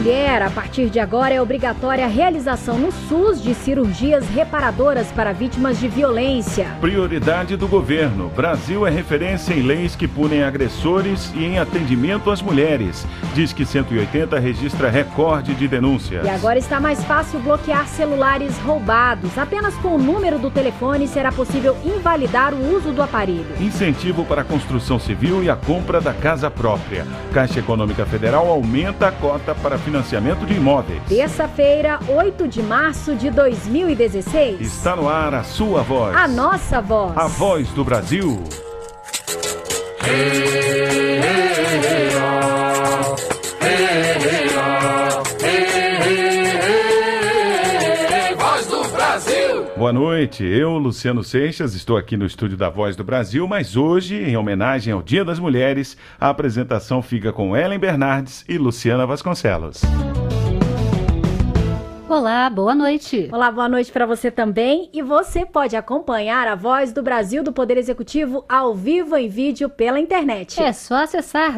mulher. A partir de agora é obrigatória a realização no SUS de cirurgias reparadoras para vítimas de violência. Prioridade do governo. Brasil é referência em leis que punem agressores e em atendimento às mulheres. Diz que 180 registra recorde de denúncias. E agora está mais fácil bloquear celulares roubados. Apenas com o número do telefone será possível invalidar o uso do aparelho. Incentivo para a construção civil e a compra da casa própria. Caixa Econômica Federal aumenta a cota para financiamento de imóveis. Terça-feira, 8 de março de 2016. Está no ar a sua voz. A nossa voz. A voz do Brasil. Voz do Brasil. Boa noite, eu, Luciano Seixas, estou aqui no estúdio da Voz do Brasil, mas hoje, em homenagem ao Dia das Mulheres, a apresentação fica com Ellen Bernardes e Luciana Vasconcelos. Olá, boa noite. Olá, boa noite para você também. E você pode acompanhar a Voz do Brasil do Poder Executivo ao vivo em vídeo pela internet. É só acessar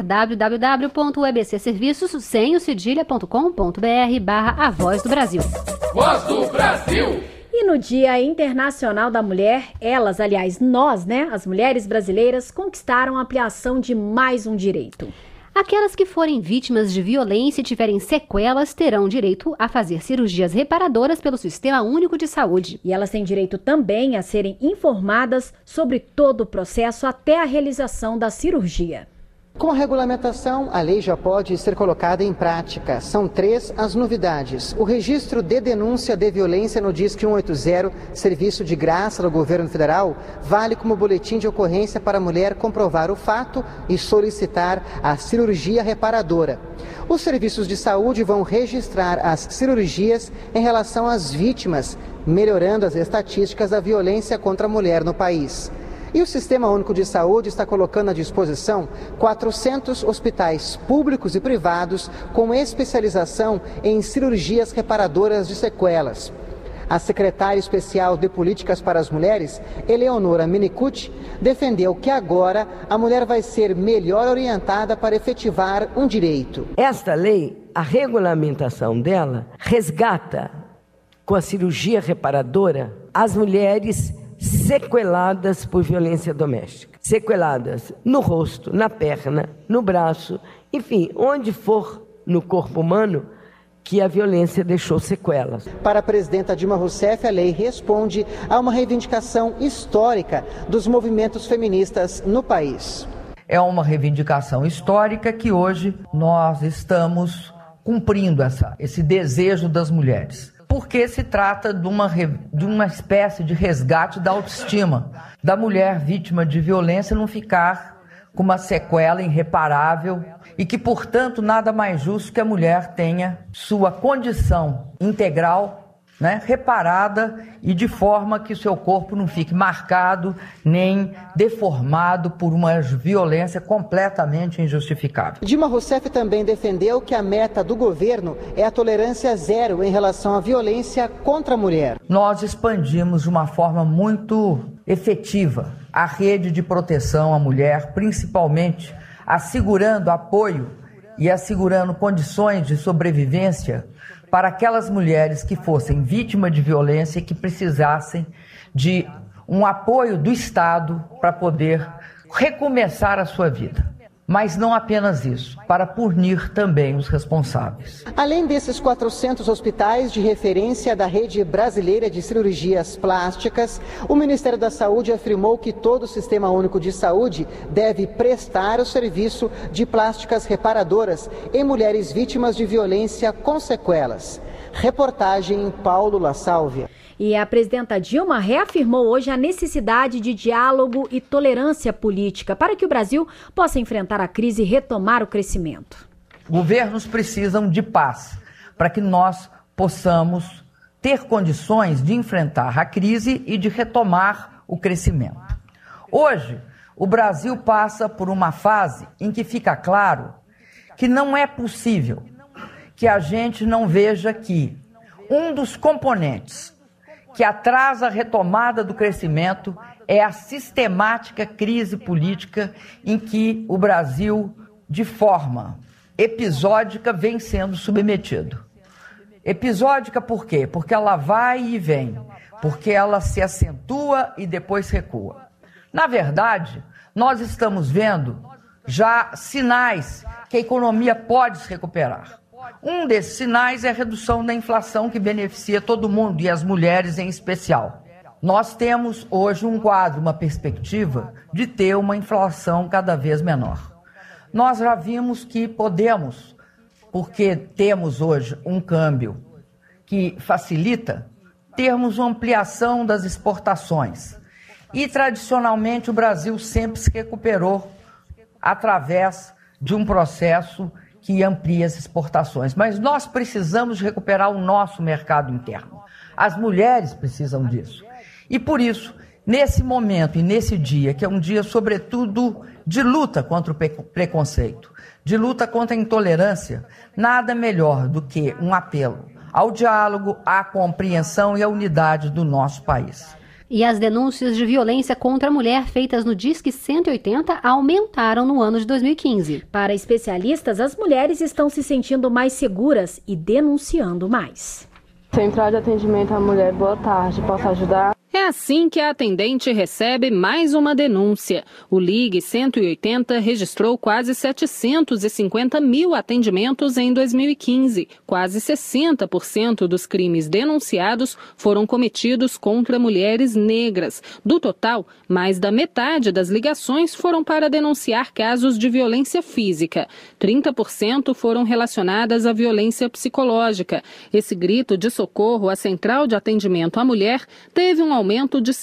www.ebcserviços.com.br/A Voz do Brasil. Voz do Brasil. E no Dia Internacional da Mulher, elas, aliás, nós, as mulheres brasileiras, conquistaram a ampliação de mais um direito. Aquelas que forem vítimas de violência e tiverem sequelas terão direito a fazer cirurgias reparadoras pelo Sistema Único de Saúde. E elas têm direito também a serem informadas sobre todo o processo até a realização da cirurgia. Com a regulamentação, a lei já pode ser colocada em prática. São 3 as novidades. O registro de denúncia de violência no Disque 180, serviço de graça do governo federal, vale como boletim de ocorrência para a mulher comprovar o fato e solicitar a cirurgia reparadora. Os serviços de saúde vão registrar as cirurgias em relação às vítimas, melhorando as estatísticas da violência contra a mulher no país. E o Sistema Único de Saúde está colocando à disposição 400 hospitais públicos e privados com especialização em cirurgias reparadoras de sequelas. A secretária especial de Políticas para as Mulheres, Eleonora Minicucci, defendeu que agora a mulher vai ser melhor orientada para efetivar um direito. Esta lei, a regulamentação dela, resgata com a cirurgia reparadora as mulheres sequeladas por violência doméstica. Sequeladas no rosto, na perna, no braço, enfim, onde for no corpo humano que a violência deixou sequelas. Para a presidenta Dilma Rousseff, a lei responde a uma reivindicação histórica dos movimentos feministas no país. É uma reivindicação histórica que hoje nós estamos cumprindo esse desejo das mulheres. Porque se trata de uma espécie de resgate da autoestima da mulher vítima de violência não ficar com uma sequela irreparável e que, portanto, nada mais justo que a mulher tenha sua condição integral, reparada e de forma que o seu corpo não fique marcado nem deformado por uma violência completamente injustificável. Dilma Rousseff também defendeu que a meta do governo é a tolerância zero em relação à violência contra a mulher. Nós expandimos de uma forma muito efetiva a rede de proteção à mulher, principalmente assegurando apoio e assegurando condições de sobrevivência para aquelas mulheres que fossem vítimas de violência e que precisassem de um apoio do Estado para poder recomeçar a sua vida. Mas não apenas isso, para punir também os responsáveis. Além desses 400 hospitais de referência da rede brasileira de cirurgias plásticas, o Ministério da Saúde afirmou que todo o Sistema Único de Saúde deve prestar o serviço de plásticas reparadoras em mulheres vítimas de violência com sequelas. Reportagem Paulo La Sálvia. E a presidenta Dilma reafirmou hoje a necessidade de diálogo e tolerância política para que o Brasil possa enfrentar a crise e retomar o crescimento. Governos precisam de paz para que nós possamos ter condições de enfrentar a crise e de retomar o crescimento. Hoje, o Brasil passa por uma fase em que fica claro que não é possível que a gente não veja que um dos componentes que atrasa a retomada do crescimento é a sistemática crise política em que o Brasil, de forma episódica vem sendo submetido. Episódica por quê? Porque ela vai e vem, porque ela se acentua e depois recua. Na verdade, nós estamos vendo já sinais que a economia pode se recuperar. Um desses sinais é a redução da inflação que beneficia todo mundo e as mulheres em especial. Nós temos hoje um quadro, uma perspectiva de ter uma inflação cada vez menor. Nós já vimos que podemos, porque temos hoje um câmbio que facilita, termos uma ampliação das exportações. E, tradicionalmente, o Brasil sempre se recuperou através de um processo que amplia as exportações. Mas nós precisamos recuperar o nosso mercado interno. As mulheres precisam disso. E, por isso, nesse momento e nesse dia, que é um dia, sobretudo, de luta contra o preconceito, de luta contra a intolerância, nada melhor do que um apelo ao diálogo, à compreensão e à unidade do nosso país. E as denúncias de violência contra a mulher feitas no Disque 180 aumentaram no ano de 2015. Para especialistas, as mulheres estão se sentindo mais seguras e denunciando mais. Central de Atendimento à Mulher, boa tarde, posso ajudar? É assim que a atendente recebe mais uma denúncia. O Ligue 180 registrou quase 750 mil atendimentos em 2015. Quase 60% dos crimes denunciados foram cometidos contra mulheres negras. Do total, mais da metade das ligações foram para denunciar casos de violência física. 30% foram relacionadas à violência psicológica. Esse grito de socorro à Central de Atendimento à Mulher teve um aumento de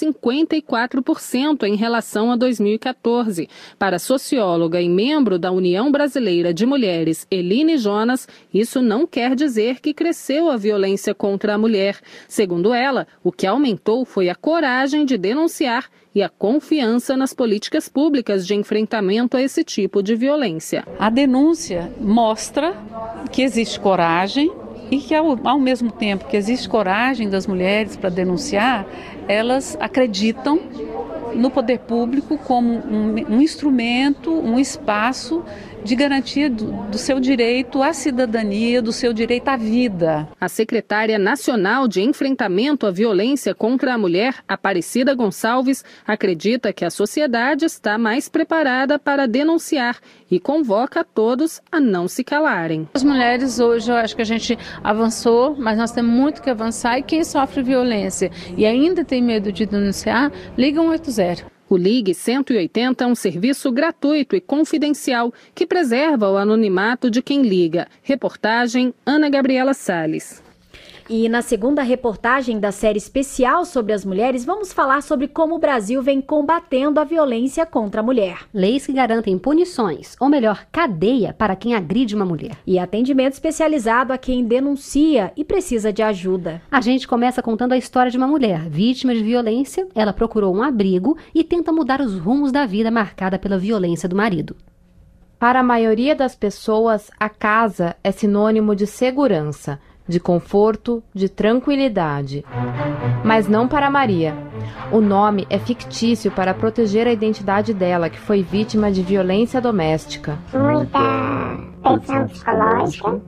54% em relação a 2014. Para a socióloga e membro da União Brasileira de Mulheres, Eline Jonas, isso não quer dizer que cresceu a violência contra a mulher. Segundo ela, o que aumentou foi a coragem de denunciar e a confiança nas políticas públicas de enfrentamento a esse tipo de violência. A denúncia mostra que existe coragem e que, ao mesmo tempo que existe coragem das mulheres para denunciar, elas acreditam no poder público como um instrumento, um espaço de garantia do seu direito à cidadania, do seu direito à vida. A secretária nacional de enfrentamento à violência contra a mulher, Aparecida Gonçalves, acredita que a sociedade está mais preparada para denunciar e convoca a todos a não se calarem. As mulheres hoje, eu acho que a gente avançou, mas nós temos muito que avançar, e quem sofre violência e ainda tem medo de denunciar, liga 180. O Ligue 180 é um serviço gratuito e confidencial que preserva o anonimato de quem liga. Reportagem Ana Gabriela Salles. E na segunda reportagem da série especial sobre as mulheres, vamos falar sobre como o Brasil vem combatendo a violência contra a mulher. Leis que garantem punições, ou melhor, cadeia para quem agride uma mulher. E atendimento especializado a quem denuncia e precisa de ajuda. A gente começa contando a história de uma mulher vítima de violência. Ela procurou um abrigo e tenta mudar os rumos da vida marcada pela violência do marido. Para a maioria das pessoas, a casa é sinônimo de segurança, de conforto, de tranquilidade. Mas não para Maria. O nome é fictício para proteger a identidade dela, que foi vítima de violência doméstica. Muita tensão psicológica,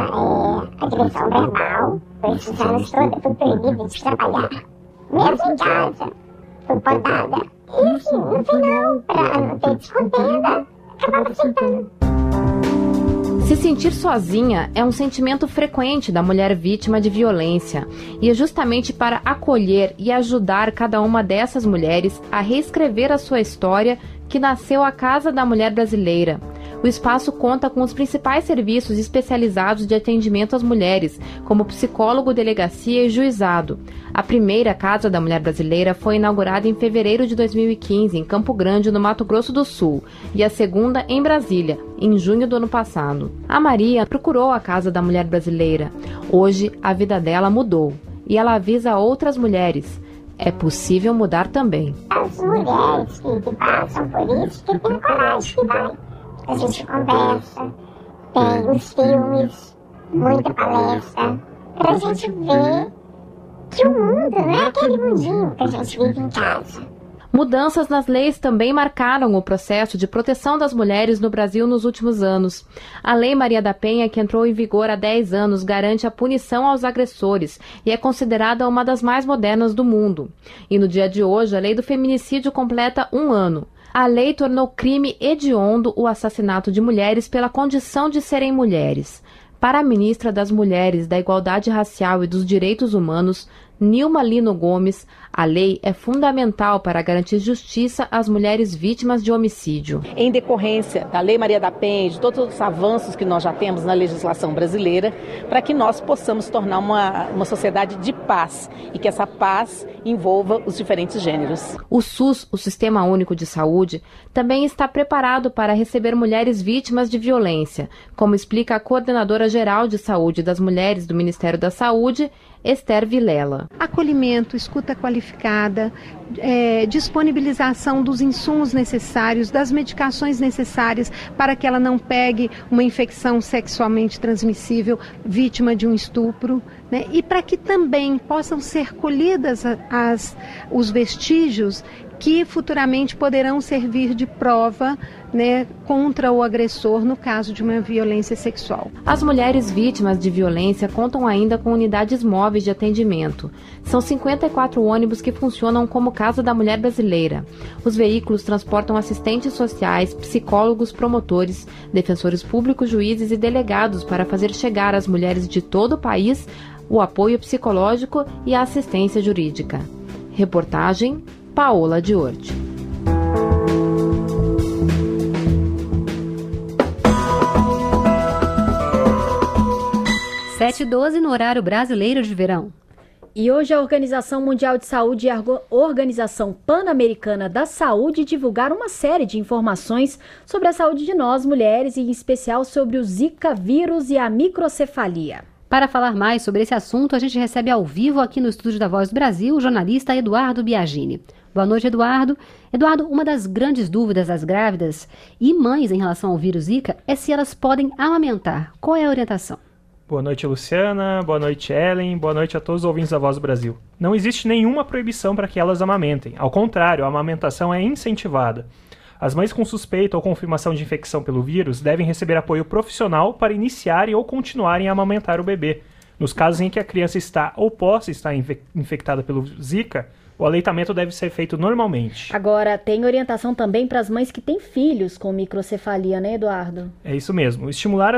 agressão verbal, por esses anos todos, fui proibida de trabalhar. Mesmo em casa, fui podada. E assim, no final, para não ter descontenda, acabava aceitando. Se sentir sozinha é um sentimento frequente da mulher vítima de violência, e é justamente para acolher e ajudar cada uma dessas mulheres a reescrever a sua história que nasceu a Casa da Mulher Brasileira. O espaço conta com os principais serviços especializados de atendimento às mulheres, como psicólogo, delegacia e juizado. A primeira Casa da Mulher Brasileira foi inaugurada em fevereiro de 2015, em Campo Grande, no Mato Grosso do Sul, e a segunda em Brasília, em junho do ano passado. A Maria procurou a Casa da Mulher Brasileira. Hoje, a vida dela mudou, e ela avisa outras mulheres: é possível mudar também. As mulheres que passam por isso, que têm coragem, que vai. A gente conversa, tem os filmes, muita palestra, pra gente ver que o mundo não é aquele mundinho que a gente vive em casa. Mudanças nas leis também marcaram o processo de proteção das mulheres no Brasil nos últimos anos. A Lei Maria da Penha, que entrou em vigor há 10 anos, garante a punição aos agressores e é considerada uma das mais modernas do mundo. E no dia de hoje, a Lei do Feminicídio completa 1 ano. A lei tornou crime hediondo o assassinato de mulheres pela condição de serem mulheres. Para a ministra das Mulheres, da Igualdade Racial e dos Direitos Humanos, Nilma Lino Gomes, a lei é fundamental para garantir justiça às mulheres vítimas de homicídio. Em decorrência da Lei Maria da Penha e de todos os avanços que nós já temos na legislação brasileira, para que nós possamos tornar uma sociedade de paz e que essa paz envolva os diferentes gêneros. O SUS, o Sistema Único de Saúde, também está preparado para receber mulheres vítimas de violência, como explica a coordenadora geral de saúde das mulheres do Ministério da Saúde, Esther Vilela. Acolhimento, escuta qualificada, disponibilização dos insumos necessários, das medicações necessárias para que ela não pegue uma infecção sexualmente transmissível vítima de um estupro, né? E para que também possam ser colhidas os vestígios que futuramente poderão servir de prova, né, contra o agressor no caso de uma violência sexual. As mulheres vítimas de violência contam ainda com unidades móveis de atendimento. São 54 ônibus que funcionam como Casa da Mulher Brasileira. Os veículos transportam assistentes sociais, psicólogos, promotores, defensores públicos, juízes e delegados para fazer chegar às mulheres de todo o país o apoio psicológico e a assistência jurídica. Reportagem Paola Diorti. Sete e 12 no horário brasileiro de verão. E hoje a Organização Mundial de Saúde e a Organização Pan-Americana da Saúde divulgaram uma série de informações sobre a saúde de nós, mulheres, e em especial sobre o Zika vírus e a microcefalia. Para falar mais sobre esse assunto, a gente recebe ao vivo aqui no estúdio da Voz do Brasil o jornalista Eduardo Biagini. Boa noite, Eduardo. Eduardo, uma das grandes dúvidas das grávidas e mães em relação ao vírus Zika é se elas podem amamentar. Qual é a orientação? Boa noite, Luciana. Boa noite, Ellen. Boa noite a todos os ouvintes da Voz do Brasil. Não existe nenhuma proibição para que elas amamentem. Ao contrário, a amamentação é incentivada. As mães com suspeita ou confirmação de infecção pelo vírus devem receber apoio profissional para iniciarem ou continuarem a amamentar o bebê. Nos casos em que a criança está ou possa estar infectada pelo Zika, o aleitamento deve ser feito normalmente. Agora, tem orientação também para as mães que têm filhos com microcefalia, né, Eduardo? É isso mesmo.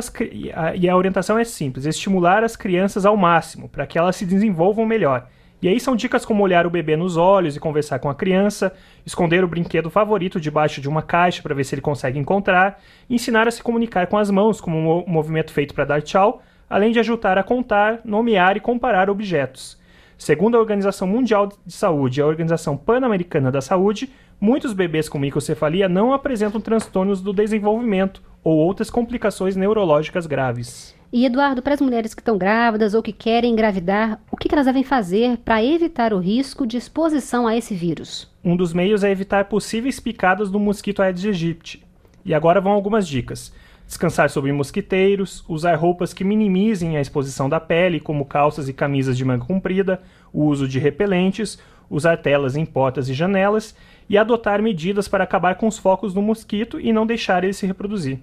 E a orientação é simples, estimular as crianças ao máximo, para que elas se desenvolvam melhor. E aí são dicas como olhar o bebê nos olhos e conversar com a criança, esconder o brinquedo favorito debaixo de uma caixa para ver se ele consegue encontrar, ensinar a se comunicar com as mãos como um movimento feito para dar tchau, além de ajudar a contar, nomear e comparar objetos. Segundo a Organização Mundial de Saúde e a Organização Pan-Americana da Saúde, muitos bebês com microcefalia não apresentam transtornos do desenvolvimento ou outras complicações neurológicas graves. E, Eduardo, para as mulheres que estão grávidas ou que querem engravidar, o que elas devem fazer para evitar o risco de exposição a esse vírus? Um dos meios é evitar possíveis picadas do mosquito Aedes aegypti. E agora vão algumas dicas. Descansar sobre mosquiteiros, usar roupas que minimizem a exposição da pele, como calças e camisas de manga comprida, o uso de repelentes, usar telas em portas e janelas e adotar medidas para acabar com os focos do mosquito e não deixar ele se reproduzir.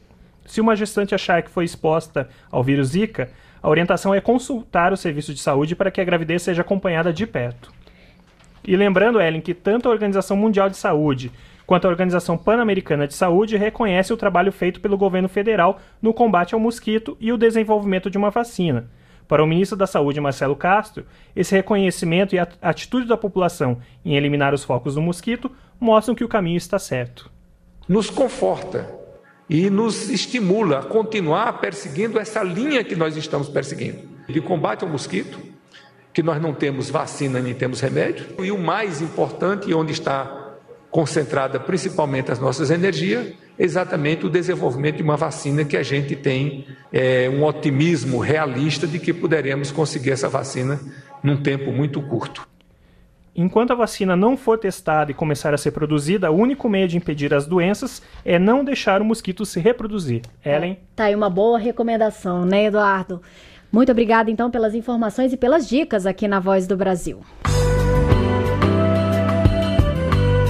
Se uma gestante achar que foi exposta ao vírus Zika, a orientação é consultar o serviço de saúde para que a gravidez seja acompanhada de perto. E lembrando, Ellen, que tanto a Organização Mundial de Saúde quanto a Organização Pan-Americana de Saúde reconhece o trabalho feito pelo governo federal no combate ao mosquito e o desenvolvimento de uma vacina. Para o ministro da Saúde, Marcelo Castro, esse reconhecimento e a atitude da população em eliminar os focos do mosquito mostram que o caminho está certo. Nos conforta e nos estimula a continuar perseguindo essa linha que nós estamos perseguindo, de combate ao mosquito, que nós não temos vacina nem temos remédio, e o mais importante, onde está concentrada principalmente as nossas energias, exatamente o desenvolvimento de uma vacina que a gente tem um otimismo realista de que poderemos conseguir essa vacina num tempo muito curto. Enquanto a vacina não for testada e começar a ser produzida, o único meio de impedir as doenças é não deixar o mosquito se reproduzir. Ellen? Tá aí uma boa recomendação, né, Eduardo? Muito obrigada, então, pelas informações e pelas dicas aqui na Voz do Brasil.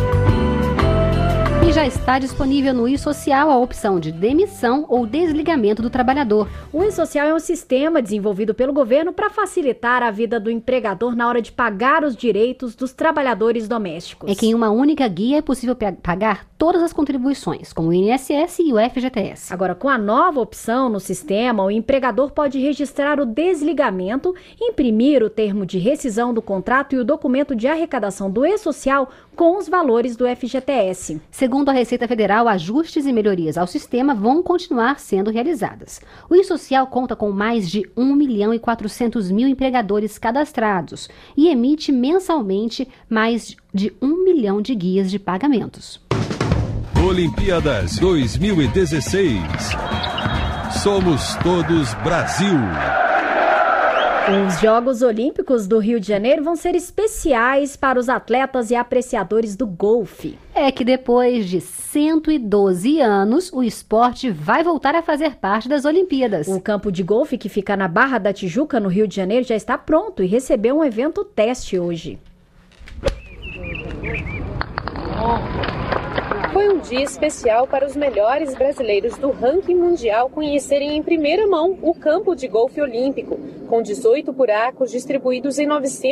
já está disponível no e-Social a opção de demissão ou desligamento do trabalhador. O e-Social é um sistema desenvolvido pelo governo para facilitar a vida do empregador na hora de pagar os direitos dos trabalhadores domésticos. É que em uma única guia é possível pagar todas as contribuições, como o INSS e o FGTS. Agora, com a nova opção no sistema, o empregador pode registrar o desligamento, imprimir o termo de rescisão do contrato e o documento de arrecadação do e-Social com os valores do FGTS. Segundo a Receita Federal, ajustes e melhorias ao sistema vão continuar sendo realizadas. O e-Social conta com mais de 1.400.000 empregadores cadastrados e emite mensalmente mais de 1 milhão de guias de pagamentos. Olimpíadas 2016. Somos todos Brasil. Os Jogos Olímpicos do Rio de Janeiro vão ser especiais para os atletas e apreciadores do golfe. É que depois de 112 anos, o esporte vai voltar a fazer parte das Olimpíadas. O campo de golfe, que fica na Barra da Tijuca, no Rio de Janeiro, já está pronto e recebeu um evento teste hoje. Foi um dia especial para os melhores brasileiros do ranking mundial conhecerem em primeira mão o campo de golfe olímpico. Com 18 buracos distribuídos em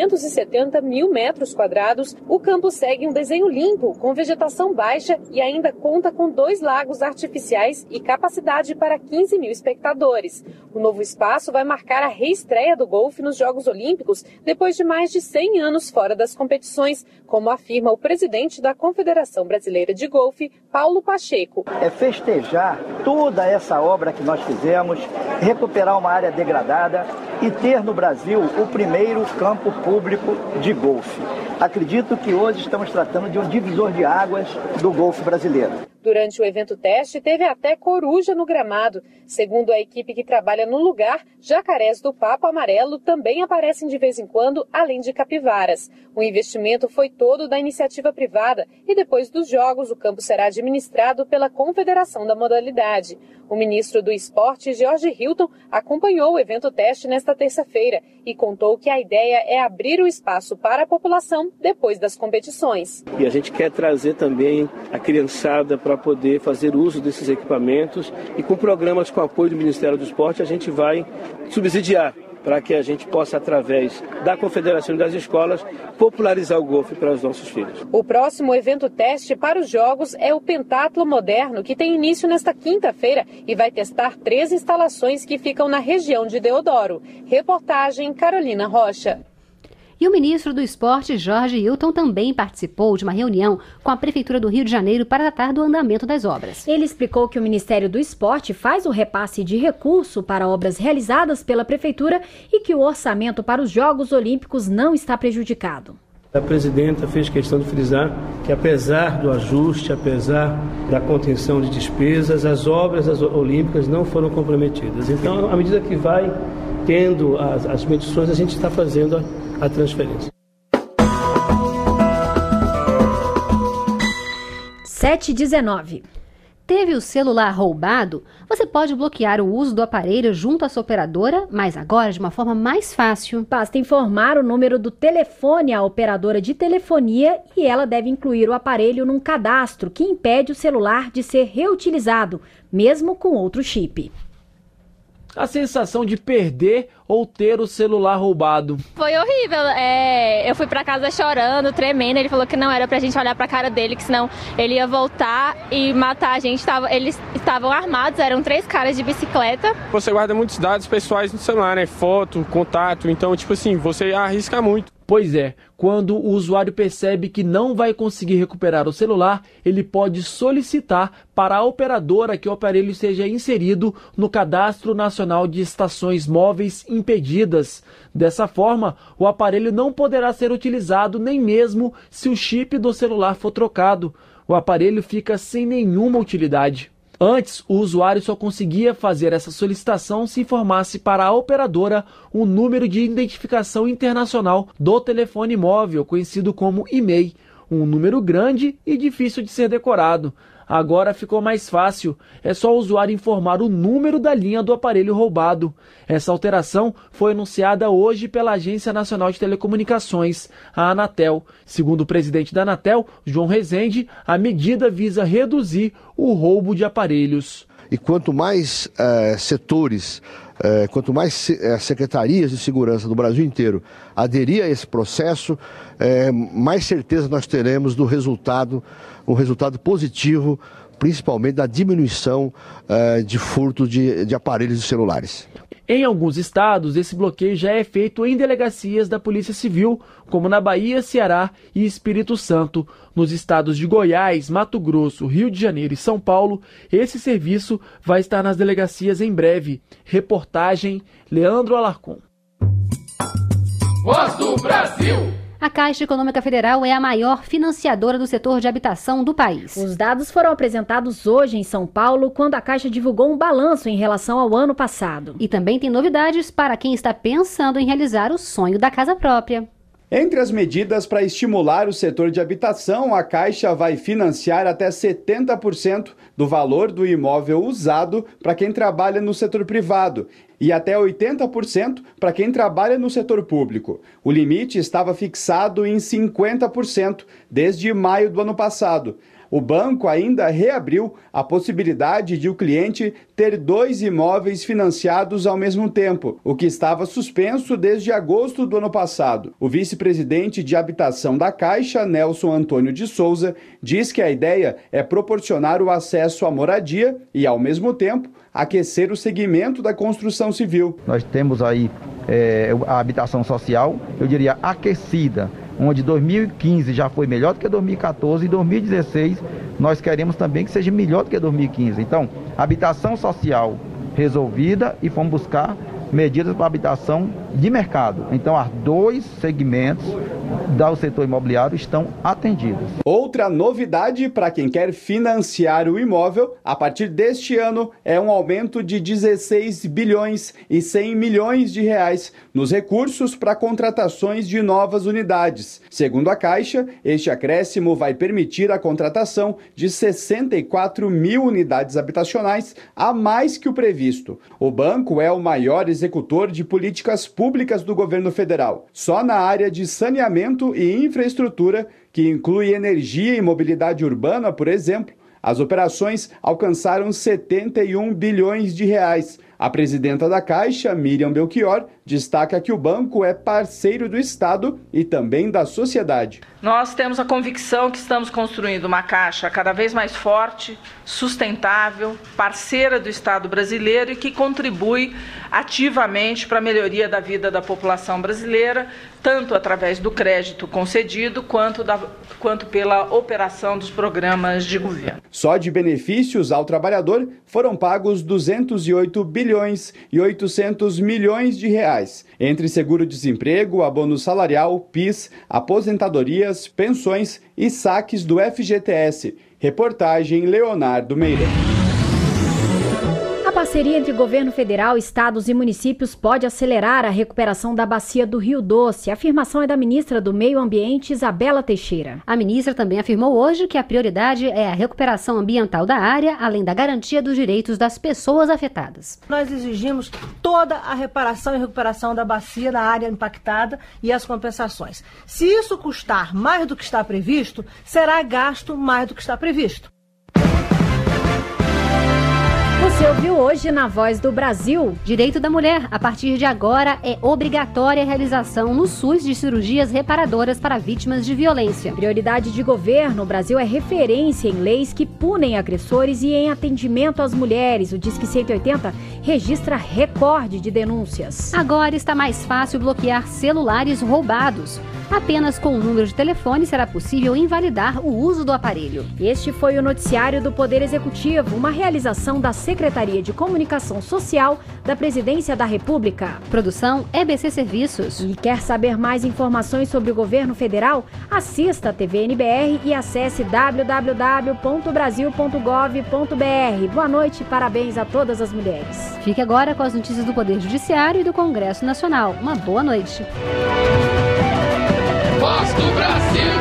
970 mil metros quadrados, o campo segue um desenho limpo, com vegetação baixa e ainda conta com 2 lagos artificiais e capacidade para 15 mil espectadores. O novo espaço vai marcar a reestreia do golfe nos Jogos Olímpicos depois de mais de 100 anos fora das competições, como afirma o presidente da Confederação Brasileira de Golfe, Paulo Pacheco. É festejar toda essa obra que nós fizemos, recuperar uma área degradada e ter no Brasil o primeiro campo público de golfe. Acredito que hoje estamos tratando de um divisor de águas do golfe brasileiro. Durante o evento teste, teve até coruja no gramado. Segundo a equipe que trabalha no lugar, jacarés do papo amarelo também aparecem de vez em quando, além de capivaras. O investimento foi todo da iniciativa privada e depois dos Jogos o campo será administrado pela Confederação da Modalidade. O ministro do Esporte, George Hilton, acompanhou o evento teste nesta terça-feira e contou que a ideia é abrir o espaço para a população depois das competições. E a gente quer trazer também a criançada para poder fazer uso desses equipamentos e com programas com apoio do Ministério do Esporte a gente vai subsidiar para que a gente possa, através da Confederação e das escolas, popularizar o golfe para os nossos filhos. O próximo evento teste para os Jogos é o Pentatlo Moderno, que tem início nesta quinta-feira e vai testar 3 instalações que ficam na região de Deodoro. Reportagem Carolina Rocha. E o ministro do Esporte, Jorge Hilton, também participou de uma reunião com a Prefeitura do Rio de Janeiro para tratar do andamento das obras. Ele explicou que o Ministério do Esporte faz o repasse de recurso para obras realizadas pela Prefeitura e que o orçamento para os Jogos Olímpicos não está prejudicado. A presidenta fez questão de frisar que, apesar do ajuste, apesar da contenção de despesas, as obras olímpicas não foram comprometidas. Então, à medida que vai tendo as medições, a gente está fazendo a transferência. 7h19. Teve o celular roubado? Você pode bloquear o uso do aparelho junto à sua operadora, mas agora de uma forma mais fácil. Basta informar o número do telefone à operadora de telefonia e ela deve incluir o aparelho num cadastro que impede o celular de ser reutilizado, mesmo com outro chip. A sensação de perder ou ter o celular roubado. Foi horrível, eu fui pra casa chorando, tremendo, ele falou que não era pra gente olhar pra cara dele, que senão ele ia voltar e matar a gente. Eles estavam armados, eram 3 caras de bicicleta. Você guarda muitos dados pessoais no celular, né? Foto, contato, então tipo assim, você arrisca muito. Pois é, quando o usuário percebe que não vai conseguir recuperar o celular, ele pode solicitar para a operadora que o aparelho seja inserido no Cadastro Nacional de Estações Móveis Impedidas. Dessa forma, o aparelho não poderá ser utilizado nem mesmo se o chip do celular for trocado. O aparelho fica sem nenhuma utilidade. Antes, o usuário só conseguia fazer essa solicitação se informasse para a operadora o número de identificação internacional do telefone móvel, conhecido como e-mail. um número grande e difícil de ser decorado. Agora ficou mais fácil, é só o usuário informar o número da linha do aparelho roubado. Essa alteração foi anunciada hoje pela Agência Nacional de Telecomunicações, a Anatel. Segundo o presidente da Anatel, João Rezende, a medida visa reduzir o roubo de aparelhos. E quanto mais setores, quanto mais secretarias de segurança do Brasil inteiro aderir a esse processo, mais certeza nós teremos do resultado, um resultado positivo, principalmente da diminuição de furto de aparelhos celulares. Em alguns estados, esse bloqueio já é feito em delegacias da Polícia Civil, como na Bahia, Ceará e Espírito Santo. Nos estados de Goiás, Mato Grosso, Rio de Janeiro e São Paulo, esse serviço vai estar nas delegacias em breve. Reportagem Leandro Alarcon. Voz do Brasil. A Caixa Econômica Federal é a maior financiadora do setor de habitação do país. Os dados foram apresentados hoje em São Paulo, quando a Caixa divulgou um balanço em relação ao ano passado. E também tem novidades para quem está pensando em realizar o sonho da casa própria. Entre as medidas para estimular o setor de habitação, a Caixa vai financiar até 70% do valor do imóvel usado para quem trabalha no setor privado e até 80% para quem trabalha no setor público. O limite estava fixado em 50% desde maio do ano passado. O banco ainda reabriu a possibilidade de o cliente ter 2 imóveis financiados ao mesmo tempo, o que estava suspenso desde agosto do ano passado. O vice-presidente de habitação da Caixa, Nelson Antônio de Souza, diz que a ideia é proporcionar o acesso à moradia e, ao mesmo tempo, aquecer o segmento da construção civil. Nós temos aí a habitação social, eu diria aquecida, onde 2015 já foi melhor do que 2014 e 2016 nós queremos também que seja melhor do que 2015. Então, habitação social resolvida e fomos buscar medidas para habitação de mercado. Então, os 2 segmentos do setor imobiliário estão atendidos. Outra novidade para quem quer financiar o imóvel, a partir deste ano, é um aumento de 16 bilhões e 100 milhões de reais nos recursos para contratações de novas unidades. Segundo a Caixa, este acréscimo vai permitir a contratação de 64 mil unidades habitacionais a mais que o previsto. O banco é o maior executor de políticas públicas do governo federal. Só na área de saneamento e infraestrutura, que inclui energia e mobilidade urbana, por exemplo, as operações alcançaram 71 bilhões de reais. A presidenta da Caixa, Miriam Belchior, destaca que o banco é parceiro do Estado e também da sociedade. Nós temos a convicção que estamos construindo uma Caixa cada vez mais forte, sustentável, parceira do Estado brasileiro e que contribui ativamente para a melhoria da vida da população brasileira, tanto através do crédito concedido quanto pela operação dos programas de governo. Só de benefícios ao trabalhador foram pagos 208 bilhões e 800 milhões de reais, entre seguro-desemprego, abono salarial, PIS, aposentadorias, pensões e saques do FGTS. Reportagem Leonardo Meira. A parceria entre governo federal, estados e municípios pode acelerar a recuperação da bacia do Rio Doce. A afirmação é da ministra do Meio Ambiente, Isabela Teixeira. A ministra também afirmou hoje que a prioridade é a recuperação ambiental da área, além da garantia dos direitos das pessoas afetadas. Nós exigimos toda a reparação e recuperação da bacia da área impactada e as compensações. Se isso custar mais do que está previsto, será gasto mais do que está previsto. Você ouviu hoje na Voz do Brasil. Direito da mulher. A partir de agora é obrigatória a realização no SUS de cirurgias reparadoras para vítimas de violência. Prioridade de governo. O Brasil é referência em leis que punem agressores e em atendimento às mulheres. O Disque 180 registra recorde de denúncias. Agora está mais fácil bloquear celulares roubados. Apenas com o número de telefone será possível invalidar o uso do aparelho. Este foi o noticiário do Poder Executivo, uma realização da Secretaria de Comunicação Social da Presidência da República. Produção EBC Serviços. E quer saber mais informações sobre o governo federal? Assista a TV NBR e acesse www.brasil.gov.br. Boa noite e parabéns a todas as mulheres. Fique agora com as notícias do Poder Judiciário e do Congresso Nacional. Uma boa noite. Voz do Brasil.